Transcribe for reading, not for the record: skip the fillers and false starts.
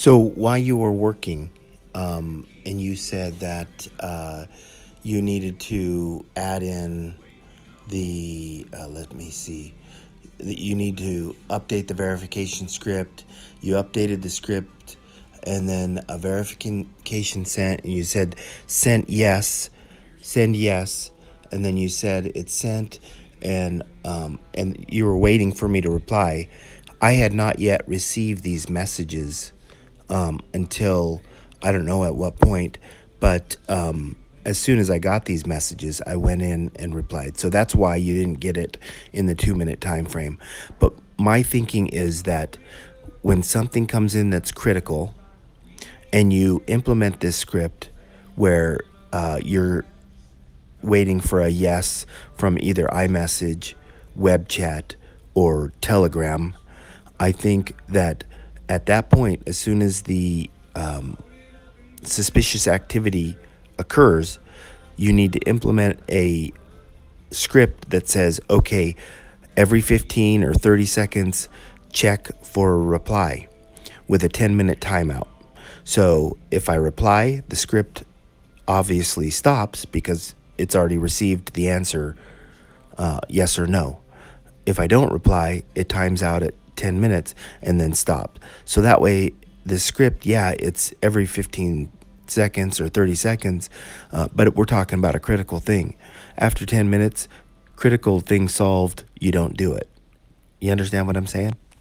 So while you were working, and you said that you needed to add in let me see, that you need to update the verification script. You updated the script, and then a verification sent, and you said sent yes, send yes, and then you said it's sent, and you were waiting for me to reply. I had not yet received these messages until I don't know at what point, but as soon as I got these messages, I went in and replied. So that's why you didn't get it in the 2 minute time frame. But my thinking is that when something comes in that's critical and you implement this script where you're waiting for a yes from either iMessage, web chat, or Telegram, I think that at that point, as soon as the suspicious activity occurs, you need to implement a script that says, okay, every 15 or 30 seconds, check for a reply with a 10-minute timeout. So if I reply, the script obviously stops because it's already received the answer, yes or no. If I don't reply, it times out at 10 minutes and then stops. So that way, the script, yeah, it's every 15 seconds or 30 seconds, but we're talking about a critical thing. After 10 minutes, critical thing solved, you don't do it. You understand what I'm saying?